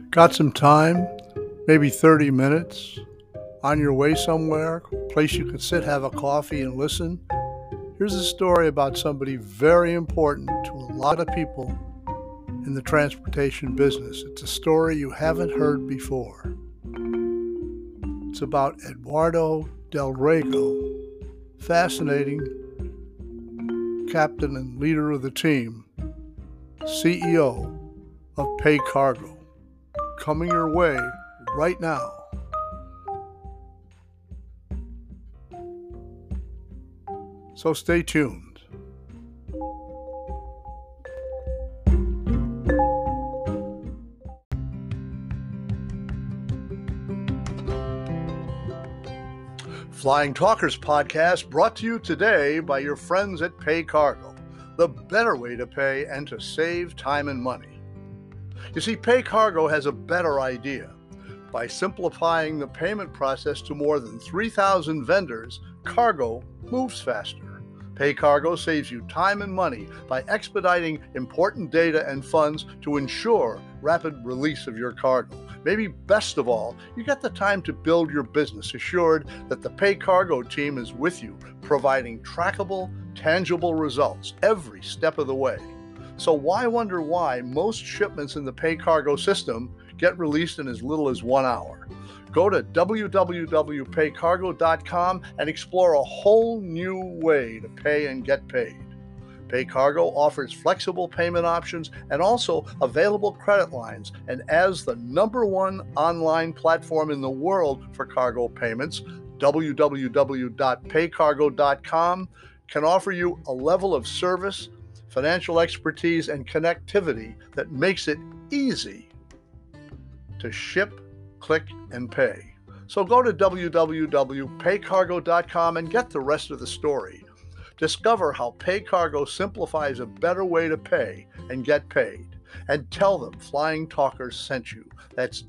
Got some time? Maybe 30 minutes? On your way somewhere? Place you could sit, have a coffee, and listen? Here's a story about somebody very important to a lot of people in the transportation business. It's a story you haven't heard before. It's about Eduardo Del Rego, fascinating captain and leader of the team, CEO of PayCargo. Coming your way right now. So stay tuned. Flying Talkers podcast brought to you today by your friends at PayCargo, the better way to pay and to save time and money. You see, PayCargo has a better idea. By simplifying the payment process to more than 3,000 vendors, cargo moves faster. PayCargo saves you time and money by expediting important data and funds to ensure rapid release of your cargo. Maybe best of all, you get the time to build your business, assured that the PayCargo team is with you, providing trackable, tangible results every step of the way. So why wonder why most shipments in the PayCargo system get released in as little as 1 hour? Go to www.paycargo.com and explore a whole new way to pay and get paid. PayCargo offers flexible payment options and also available credit lines. And as the #1 online platform in the world for cargo payments, www.paycargo.com can offer you a level of service, financial expertise, and connectivity that makes it easy to ship, click, and pay. So go to www.paycargo.com and get the rest of the story. Discover how PayCargo simplifies a better way to pay and get paid. And tell them Flying Talkers sent you. That's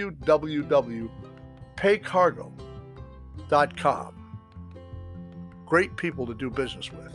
www.paycargo.com. Great people to do business with.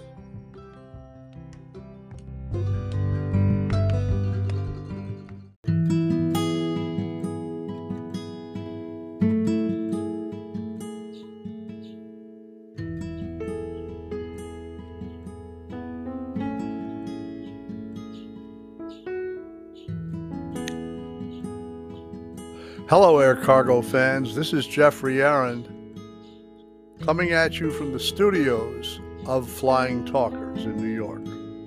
Hello, Air Cargo fans. This is Jeffrey Aaron coming at you from the studios of Flying Talkers in New York.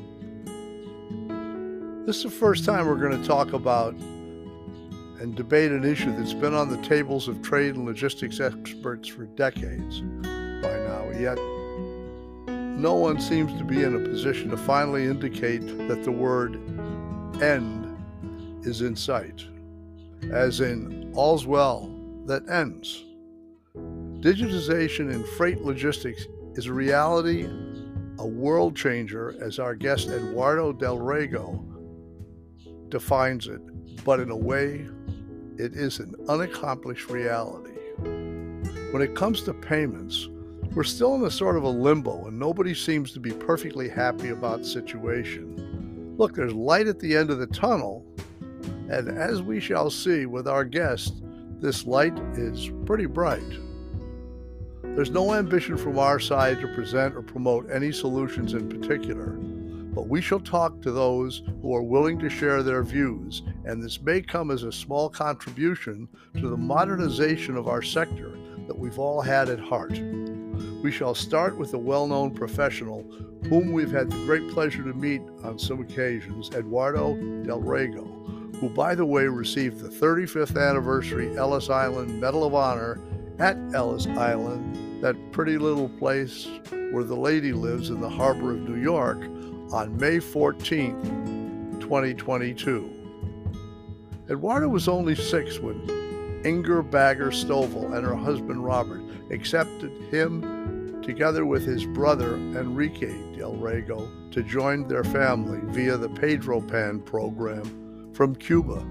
This is the first time we're going to talk about and debate an issue that's been on the tables of trade and logistics experts for decades by now, yet no one seems to be in a position to finally indicate that the word end is in sight, as in all's well that ends. Digitization in freight logistics is a reality, a world changer, as our guest Eduardo Del Rego defines it, but in a way, it is an unaccomplished reality. When it comes to payments, we're still in a sort of a limbo, and nobody seems to be perfectly happy about the situation. Look, there's light at the end of the tunnel, and as we shall see with our guest, this light is pretty bright. There's no ambition from our side to present or promote any solutions in particular, but we shall talk to those who are willing to share their views, and this may come as a small contribution to the modernization of our sector that we've all had at heart. We shall start with a well-known professional whom we've had the great pleasure to meet on some occasions, Eduardo Del Rego, who, by the way, received the 35th anniversary Ellis Island Medal of Honor at Ellis Island, that pretty little place where the lady lives in the harbor of New York, on May 14th, 2022. Eduardo was only 6 when Inger Bagger Stovall and her husband Robert accepted him, together with his brother Enrique Del Rego, to join their family via the Pedro Pan program from Cuba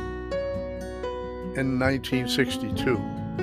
in 1962.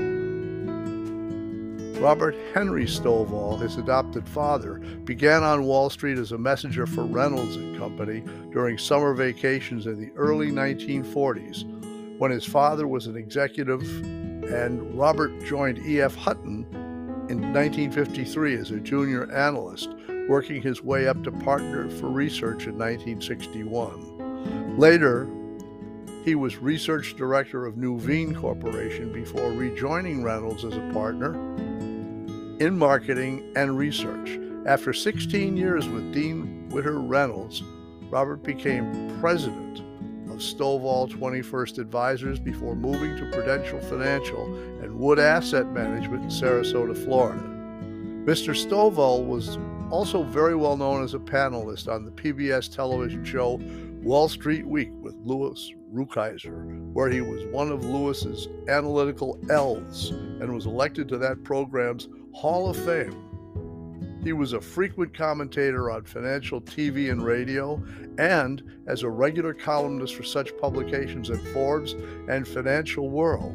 Robert Henry Stovall, his adopted father, began on Wall Street as a messenger for Reynolds and Company during summer vacations in the early 1940s, when his father was an executive, and Robert joined E.F. Hutton in 1953 as a junior analyst, working his way up to partner for research in 1961. Later, he was research director of Nuveen Corporation before rejoining Reynolds as a partner in marketing and research. After 16 years with Dean Witter Reynolds, Robert became president of Stovall 21st Advisors before moving to Prudential Financial and Wood Asset Management in Sarasota, Florida. Mr. Stovall was also very well known as a panelist on the PBS television show Wall Street Week with Louis Rukeyser, where he was one of Louis's analytical elves and was elected to that program's Hall of Fame. He was a frequent commentator on financial TV and radio, and as a regular columnist for such publications as Forbes and Financial World.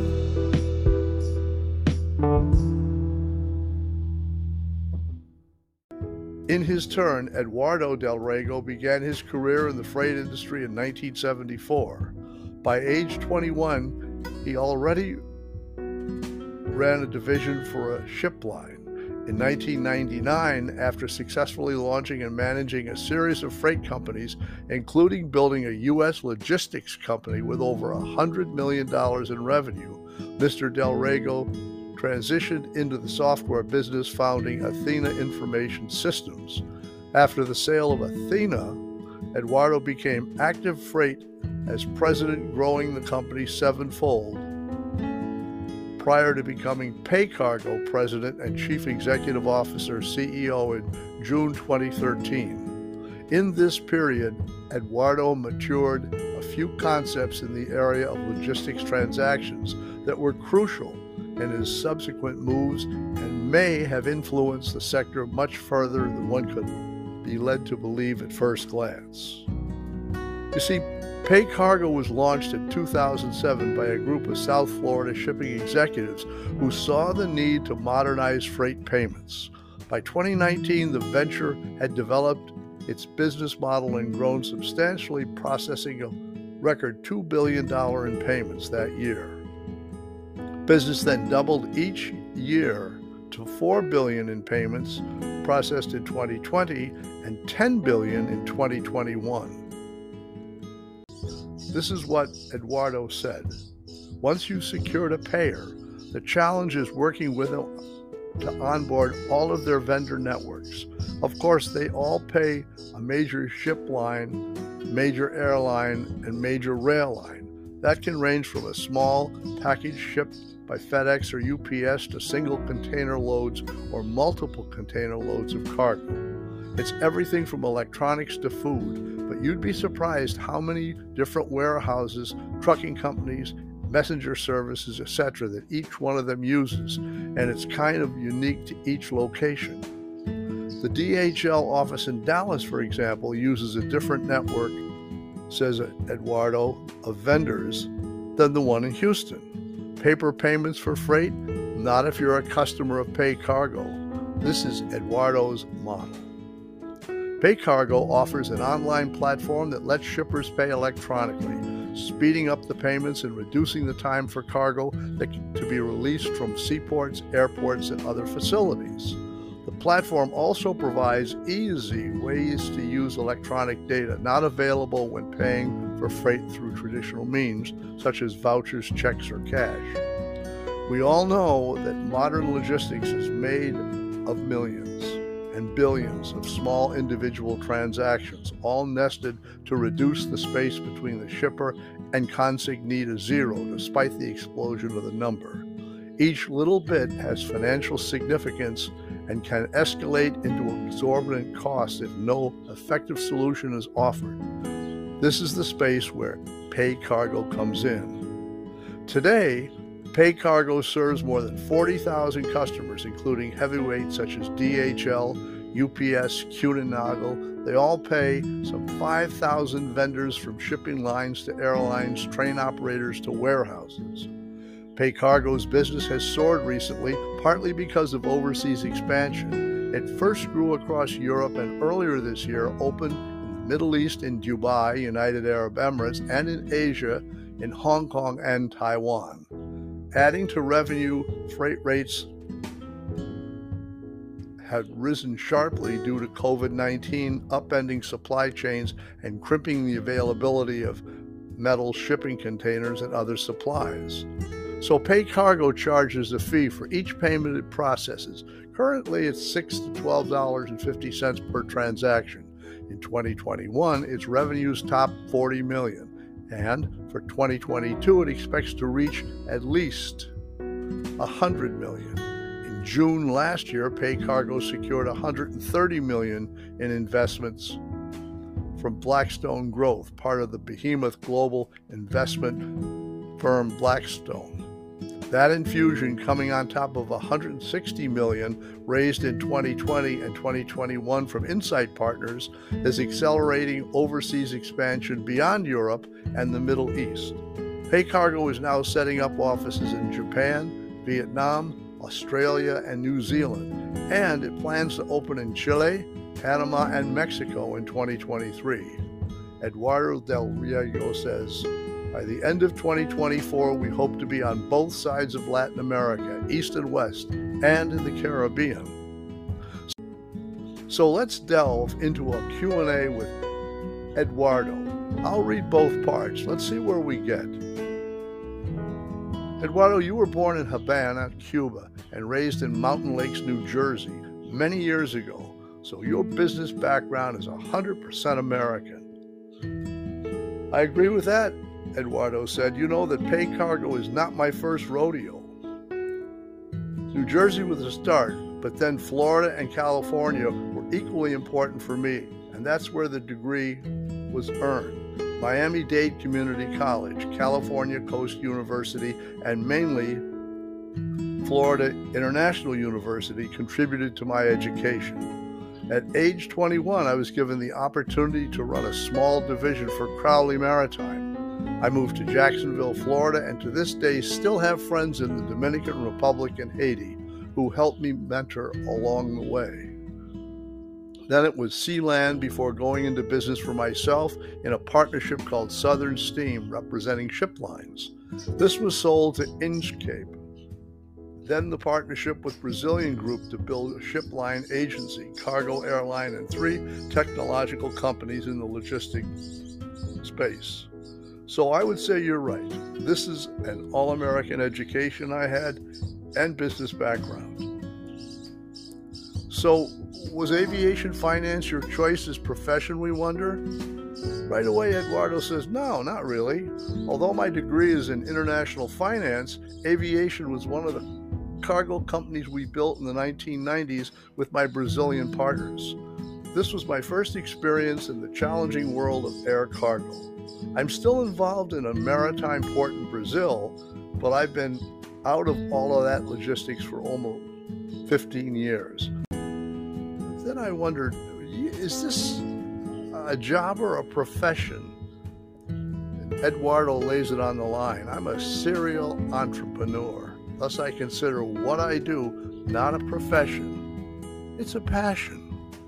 In his turn, Eduardo Del Rego began his career in the freight industry in 1974. By age 21, he already ran a division for a ship line. In 1999, after successfully launching and managing a series of freight companies, including building a U.S. logistics company with over $100 million in revenue, Mr. Del Rego transitioned into the software business, founding Athena Information Systems. After the sale of Athena, Eduardo became Active Freight as president, growing the company sevenfold, prior to becoming PayCargo president and chief executive officer CEO in June 2013. In this period, Eduardo matured a few concepts in the area of logistics transactions that were crucial in his subsequent moves and may have influenced the sector much further than one could be led to believe at first glance. You see, PayCargo was launched in 2007 by a group of South Florida shipping executives who saw the need to modernize freight payments. By 2019, the venture had developed its business model and grown substantially, processing a record $2 billion in payments that year. Business then doubled each year to $4 billion in payments processed in 2020 and $10 billion in 2021. This is what Eduardo said. Once you've secured a payer, the challenge is working with them to onboard all of their vendor networks. Of course, they all pay a major ship line, major airline, and major rail line. That can range from a small package shipped by FedEx or UPS to single container loads or multiple container loads of cargo. It's everything from electronics to food, but you'd be surprised how many different warehouses, trucking companies, messenger services, etc. that each one of them uses, and it's kind of unique to each location. The DHL office in Dallas, for example, uses a different network, says Eduardo, of vendors than the one in Houston. Paper payments for freight? Not if you're a customer of PayCargo. This is Eduardo's model. PayCargo offers an online platform that lets shippers pay electronically, speeding up the payments and reducing the time for cargo to be released from seaports, airports, and other facilities. The platform also provides easy ways to use electronic data not available when paying for freight through traditional means, such as vouchers, checks, or cash. We all know that modern logistics is made of millions and billions of small individual transactions, all nested to reduce the space between the shipper and consignee to zero, despite the explosion of the number. Each little bit has financial significance and can escalate into exorbitant costs if no effective solution is offered. This is the space where PayCargo comes in. Today, PayCargo serves more than 40,000 customers, including heavyweights such as DHL, UPS, Kuehne+Nagel. They all pay some 5,000 vendors, from shipping lines to airlines, train operators to warehouses. PayCargo's business has soared recently, partly because of overseas expansion. It first grew across Europe and earlier this year opened in the Middle East in Dubai, United Arab Emirates, and in Asia in Hong Kong and Taiwan. Adding to revenue, freight rates had risen sharply due to COVID-19 upending supply chains and crimping the availability of metal shipping containers and other supplies. So PayCargo charges a fee for each payment it processes. Currently, it's $6 to $12.50 per transaction. In 2021, its revenues topped $40 million, and for 2022, it expects to reach at least $100 million. In June last year, PayCargo secured $130 million in investments from Blackstone Growth, part of the behemoth global investment firm Blackstone. That infusion, coming on top of $160 million raised in 2020 and 2021 from Insight Partners, is accelerating overseas expansion beyond Europe and the Middle East. PayCargo is now setting up offices in Japan, Vietnam, Australia, and New Zealand, and it plans to open in Chile, Panama, and Mexico in 2023. Eduardo Del Riego says, by the end of 2024, we hope to be on both sides of Latin America, East and West, and in the Caribbean. So let's delve into a Q&A with Eduardo. I'll read both parts. Let's see where we get. Eduardo, you were born in Havana, Cuba, and raised in Mountain Lakes, New Jersey, many years ago. So your business background is 100% American. I agree with that, Eduardo said. You know that PayCargo is not my first rodeo. New Jersey was a start, but then Florida and California were equally important for me, and that's where the degree was earned. Miami-Dade Community College, California Coast University, and mainly Florida International University contributed to my education. At age 21, I was given the opportunity to run a small division for Crowley Maritime. I moved to Jacksonville, Florida, and to this day still have friends in the Dominican Republic and Haiti who helped me mentor along the way. Then it was Sealand before going into business for myself in a partnership called Southern Steam, representing ship lines. This was sold to Inchcape. Then the partnership with Brazilian Group to build a ship line agency, cargo airline, and 3 technological companies in the logistics space. So I would say you're right. This is an all-American education I had and business background. So was aviation finance your choice as profession, we wonder? Right away, Eduardo says, no, not really. Although my degree is in international finance, aviation was one of the cargo companies we built in the 1990s with my Brazilian partners. This was my first experience in the challenging world of air cargo. I'm still involved in a maritime port in Brazil, but I've been out of all of that logistics for almost 15 years. Then I wondered, is this a job or a profession? And Eduardo lays it on the line. I'm a serial entrepreneur. Thus, I consider what I do not a profession. It's a passion.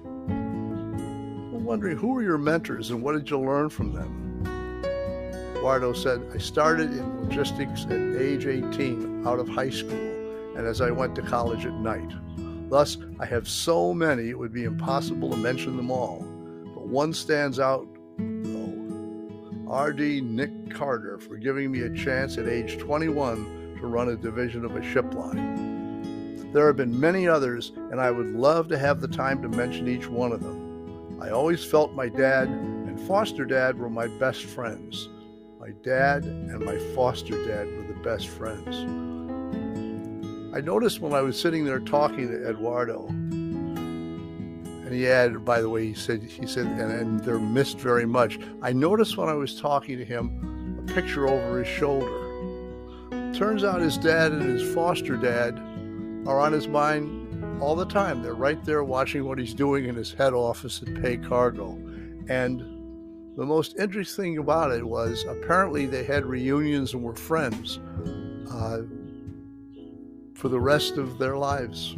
I'm wondering, who are your mentors and what did you learn from them? Eduardo said, I started in logistics at age 18 out of high school and as I went to college at night. Thus, I have so many it would be impossible to mention them all. But one stands out, though. R.D. Nick Carter for giving me a chance at age 21 to run a division of a ship line. There have been many others, and I would love to have the time to mention each one of them. I always felt my dad and foster dad were my best friends. My dad and my foster dad were the best friends. I noticed when I was sitting there talking to Eduardo, and he added, by the way, he said, and they're missed very much. I noticed when I was talking to him a picture over his shoulder. Turns out his dad and his foster dad are on his mind all the time. They're right there watching what he's doing in his head office at PayCargo. And the most interesting thing about it was apparently they had reunions and were friends for the rest of their lives.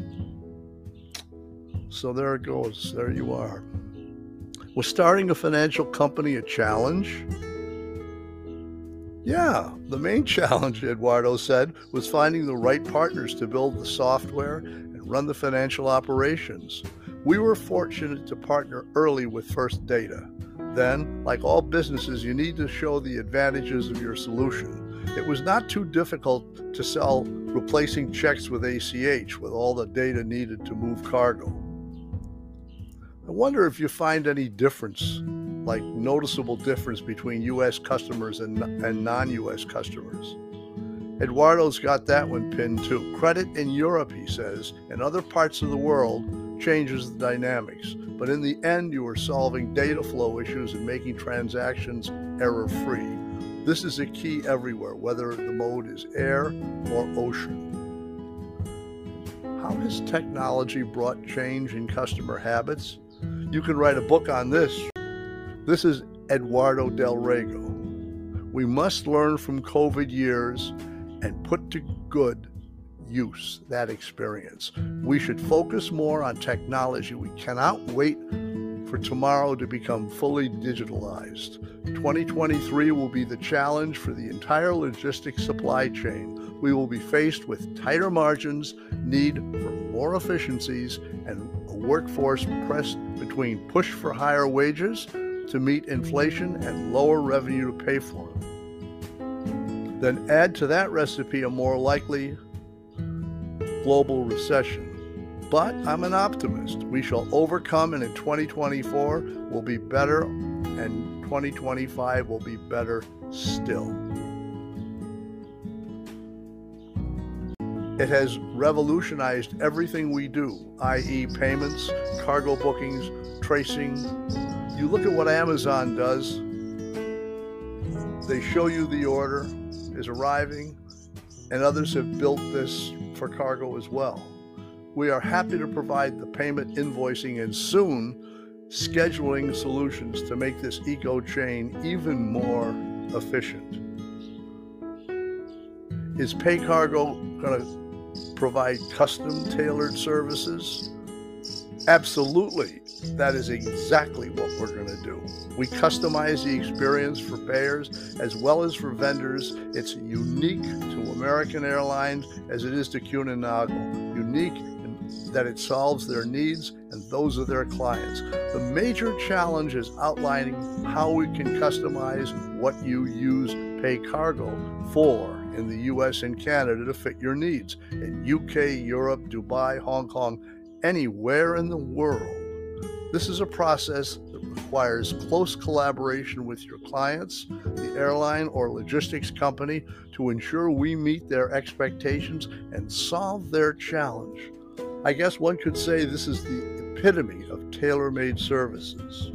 So there it goes. There you are. Was starting a financial company a challenge? Yeah, the main challenge, Eduardo said, was finding the right partners to build the software and run the financial operations. We were fortunate to partner early with First Data. Then, like all businesses, you need to show the advantages of your solution. It was not too difficult to sell replacing checks with ACH with all the data needed to move cargo. I wonder if you find any difference, like noticeable difference between U.S. customers and non-U.S. customers. Eduardo's got that one pinned too. Credit in Europe, he says, and other parts of the world changes the dynamics. But in the end, you are solving data flow issues and making transactions error-free. This is a key everywhere, whether the mode is air or ocean. How has technology brought change in customer habits? You can write a book on this. This is Eduardo Del Rego. We must learn from COVID years and put to good use that experience. We should focus more on technology. We cannot wait for tomorrow to become fully digitalized. 2023 will be the challenge for the entire logistics supply chain. We will be faced with tighter margins, need for more efficiencies, and a workforce pressed between push for higher wages to meet inflation and lower revenue to pay for them. Then add to that recipe a more likely global recession. But I'm an optimist. We shall overcome, and in 2024 will be better, and 2025 will be better still. It has revolutionized everything we do, i.e. payments, cargo bookings, tracing. You look at what Amazon does. They show you the order is arriving, and others have built this for cargo as well. We are happy to provide the payment, invoicing, and soon scheduling solutions to make this eco chain even more efficient. Is PayCargo going to provide custom tailored services? Absolutely. That is exactly what we're going to do. We customize the experience for payers as well as for vendors. It's unique to American Airlines as it is to Kuehne Nagel. Unique in that it solves their needs and those of their clients. The major challenge is outlining how we can customize what you use PayCargo for in the US and Canada to fit your needs. In UK, Europe, Dubai, Hong Kong, anywhere in the world. This is a process that requires close collaboration with your clients, the airline or logistics company, to ensure we meet their expectations and solve their challenge. I guess one could say this is the epitome of tailor-made services.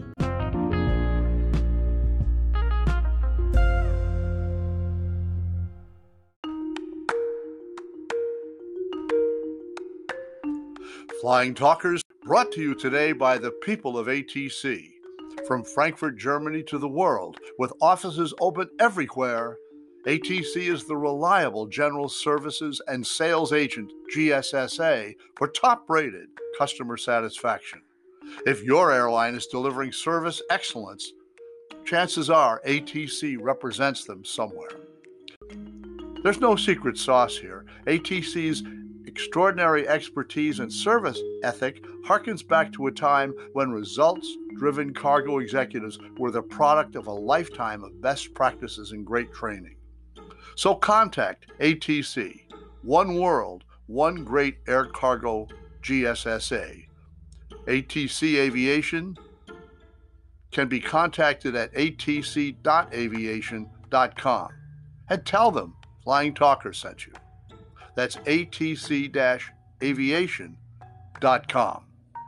Flying Talkers brought to you today by the people of ATC. From Frankfurt, Germany to the world, with offices open everywhere, ATC is the reliable general services and sales agent, GSSA, for top-rated customer satisfaction. If your airline is delivering service excellence, chances are ATC represents them somewhere. There's no secret sauce here. ATC's extraordinary expertise and service ethic harkens back to a time when results-driven cargo executives were the product of a lifetime of best practices and great training. So contact ATC, One World, One Great Air Cargo GSSA. ATC Aviation can be contacted at atc.aviation.com and tell them Flying Talker sent you. That's atc-aviation.com.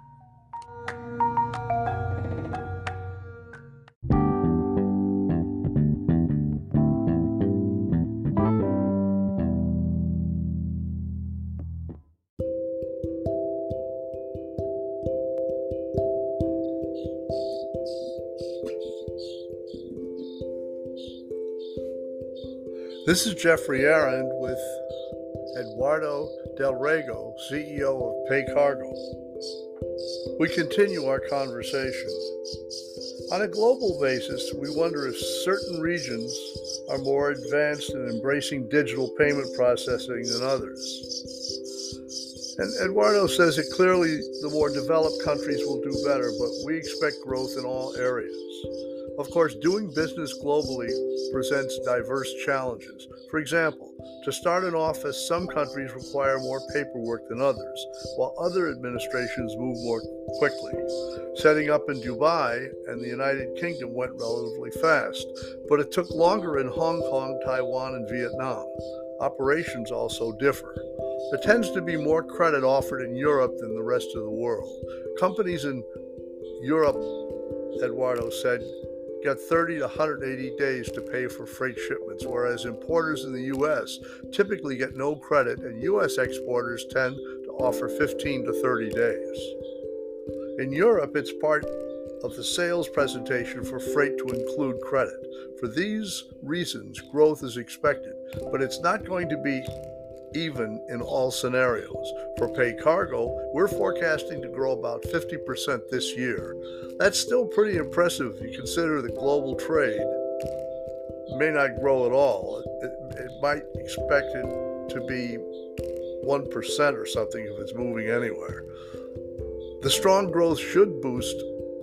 This is Jeffrey Arend with Eduardo Del Rego, CEO of PayCargo. We continue our conversation. On a global basis, we wonder if certain regions are more advanced in embracing digital payment processing than others. And Eduardo says that clearly the more developed countries will do better, but we expect growth in all areas. Of course, doing business globally presents diverse challenges. For example, to start an office, some countries require more paperwork than others, while other administrations move more quickly. Setting up in Dubai and the United Kingdom went relatively fast, but it took longer in Hong Kong, Taiwan, and Vietnam. Operations also differ. There tends to be more credit offered in Europe than the rest of the world. Companies in Europe, Eduardo said, get 30 to 180 days to pay for freight shipments, whereas importers in the U.S. typically get no credit, and U.S. exporters tend to offer 15 to 30 days. In Europe, it's part of the sales presentation for freight to include credit. For these reasons, growth is expected, but it's not going to be even in all scenarios. For PayCargo, we're forecasting to grow about 50% this year. That's still pretty impressive if you consider that global trade may not grow at all. It might expect it to be 1% or something if it's moving anywhere. The strong growth should boost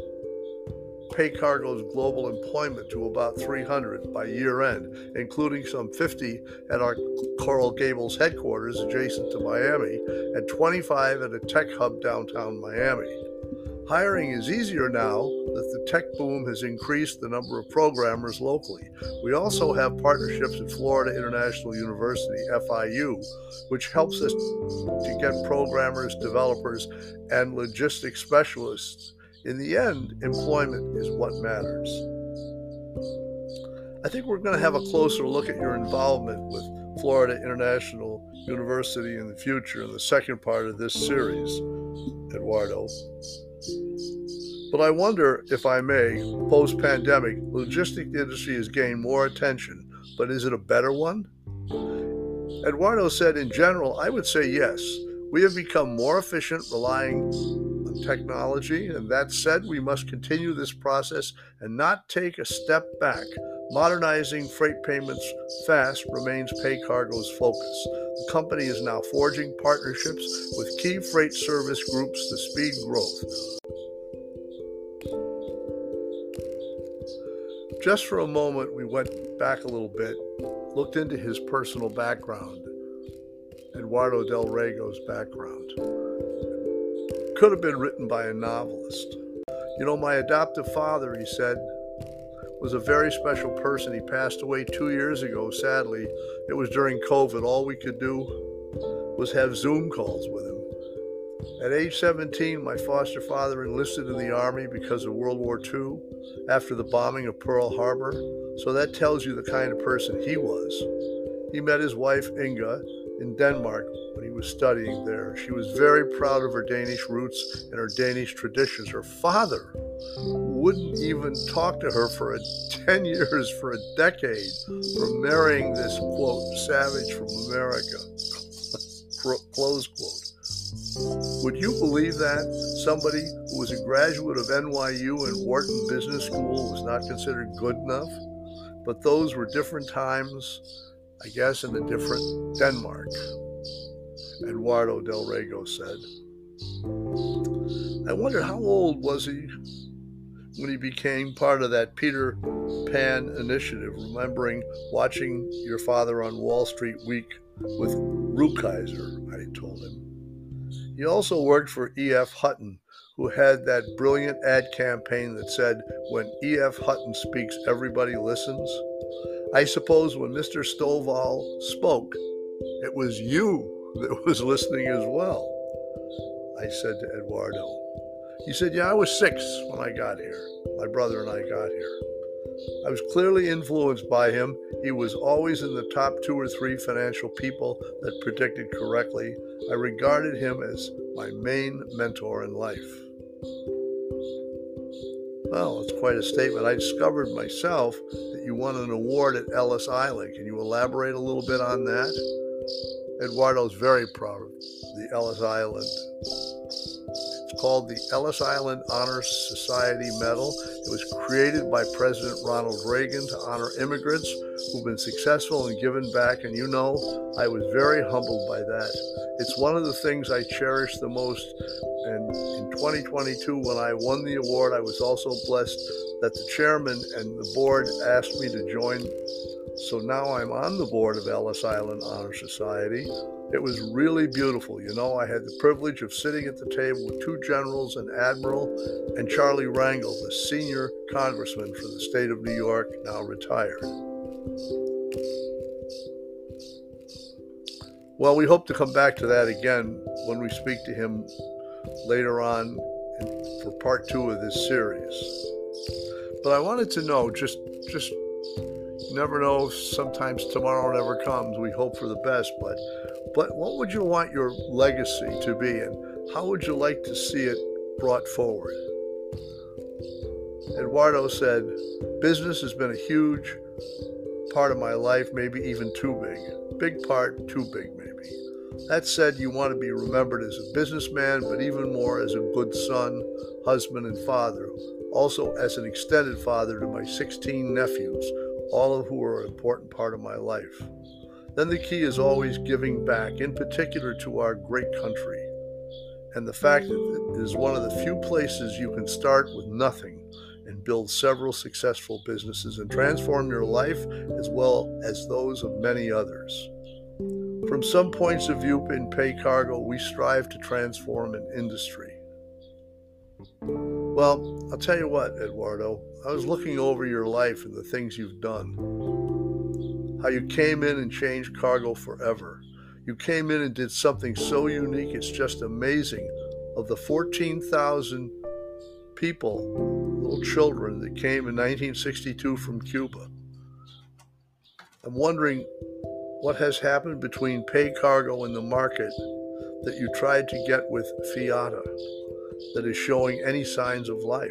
PayCargo's global employment to about 300 by year end, including some 50 at our Coral Gables headquarters adjacent to Miami and 25 at a tech hub downtown Miami. Hiring is easier now that the tech boom has increased the number of programmers locally. We also have partnerships at Florida International University, FIU, which helps us to get programmers, developers, and logistics specialists. In the end, employment is what matters. I think we're going to have a closer look at your involvement with Florida International University in the future in the second part of this series, Eduardo. But I wonder, if I may, post-pandemic, logistics industry has gained more attention, but is it a better one? Eduardo said, in general, I would say yes. We have become more efficient, relying on technology, and that said, we must continue this process and not take a step back. Modernizing freight payments fast remains PayCargo's focus. The company is now forging partnerships with key freight service groups to speed growth. Just for a moment, we went back a little bit, looked into his personal background, Eduardo Del Rego's background. Could have been written by a novelist. You know, my adoptive father, he said, was a very special person. He passed away 2 years ago, sadly. It was during COVID. All we could do was have Zoom calls with him. At age 17, my foster father enlisted in the Army because of World War II after the bombing of Pearl Harbor. So that tells you the kind of person he was. He met his wife, Inga, in Denmark when he was studying there. She was very proud of her Danish roots and her Danish traditions. Her father wouldn't even talk to her for 10 years, for a decade, for marrying this, quote, savage from America, close quote. Would you believe that? Somebody who was a graduate of NYU and Wharton Business School was not considered good enough? But those were different times, I guess, in a different Denmark, Eduardo Del Rego said. I wonder, how old was he when he became part of that Peter Pan initiative, remembering watching your father on Wall Street Week with Rukeyser, I told him. He also worked for E.F. Hutton, who had that brilliant ad campaign that said, when E.F. Hutton speaks, everybody listens. I suppose when Mr. Stovall spoke, it was you that was listening as well, I said to Eduardo. He said, yeah, I was 6 when I got here. My brother and I got here. I was clearly influenced by him. He was always in the top 2 or 3 financial people that predicted correctly. I regarded him as my main mentor in life. Well, it's quite a statement. I discovered myself that you won an award at Ellis Island. Can you elaborate a little bit on that? Eduardo's very proud of the Ellis Island It's called the Ellis Island Honor Society Medal. It was created by President Ronald Reagan to honor immigrants who've been successful and given back, and you know, I was very humbled by that. It's one of the things I cherish the most, and in 2022, when I won the award, I was also blessed that the chairman and the board asked me to join. So now I'm on the board of Ellis Island Honor Society. It was really beautiful. You know, I had the privilege of sitting at the table with two generals, an admiral, and Charlie Rangel, the senior congressman for the state of New York, now retired. Well, we hope to come back to that again when we speak to him later on for part 2 of this series. But I wanted to know, just never know, sometimes tomorrow never comes. We hope for the best, but what would you want your legacy to be, and how would you like to see it brought forward? Eduardo said, business has been a huge part of my life, maybe even too big. Big part, too big maybe. That said, you want to be remembered as a businessman, but even more as a good son, husband, and father. Also as an extended father to my 16 nephews, all of who are an important part of my life. Then the key is always giving back, in particular to our great country. And the fact that it is one of the few places you can start with nothing and build several successful businesses and transform your life as well as those of many others. From some points of view in Pay Cargo, we strive to transform an industry. Well, I'll tell you what, Eduardo, I was looking over your life and the things you've done. How you came in and changed cargo forever. You came in and did something so unique, it's just amazing. Of the 14,000 people, little children that came in 1962 from Cuba, I'm wondering what has happened between Pay Cargo and the market that you tried to get with FIATA that is showing any signs of life.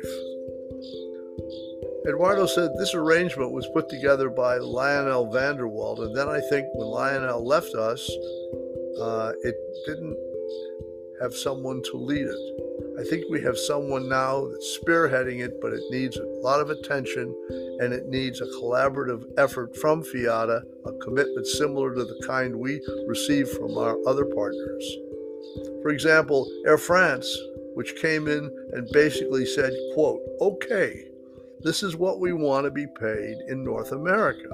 Eduardo said this arrangement was put together by Lionel Vanderwald, and then I think when Lionel left us, it didn't have someone to lead it. I think we have someone now that's spearheading it, but it needs a lot of attention, and it needs a collaborative effort from FIATA, a commitment similar to the kind we receive from our other partners. For example, Air France, which came in and basically said, quote, okay, this is what we want to be paid in North America.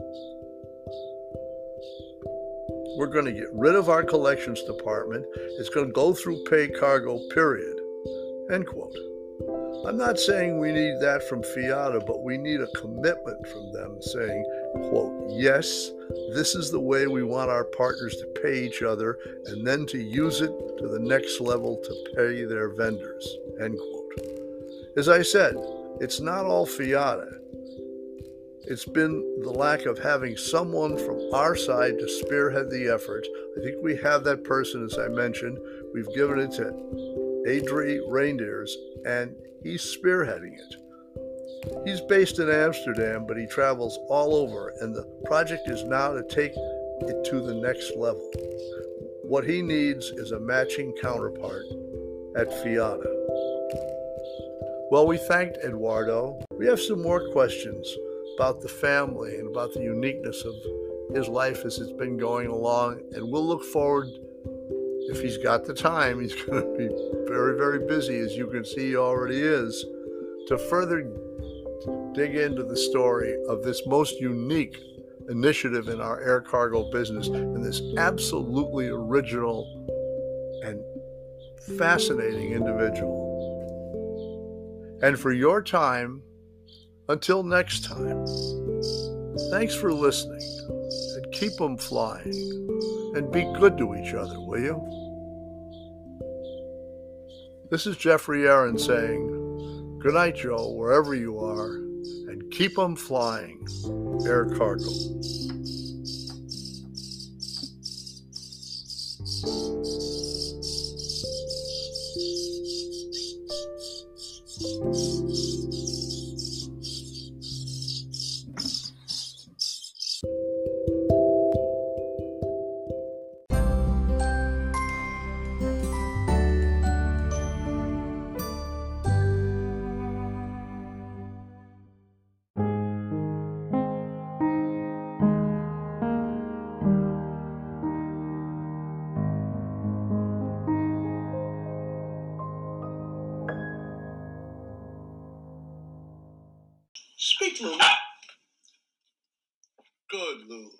We're going to get rid of our collections department. It's going to go through Pay Cargo, period. End quote. I'm not saying we need that from FIATA, but we need a commitment from them saying, quote, yes, this is the way we want our partners to pay each other, and then to use it to the next level to pay their vendors, end quote. As I said, it's not all FIATA. It's been the lack of having someone from our side to spearhead the effort. I think we have that person, as I mentioned. We've given it to Adrie Reindeers, and he's spearheading it. He's based in Amsterdam, but he travels all over, and the project is now to take it to the next level. What he needs is a matching counterpart at FIATA. Well, we thanked Eduardo. We have some more questions about the family and about the uniqueness of his life as it's been going along, and we'll look forward. If he's got the time, he's going to be very, very busy, as you can see he already is, to further dig into the story of this most unique initiative in our air cargo business and this absolutely original and fascinating individual. And for your time, until next time, thanks for listening, and keep them flying, and be good to each other, will you? This is Jeffrey Aaron saying, good night, Joe, wherever you are, and keep them flying, Air Cargo. Speak, Lulu. Good, Lulu.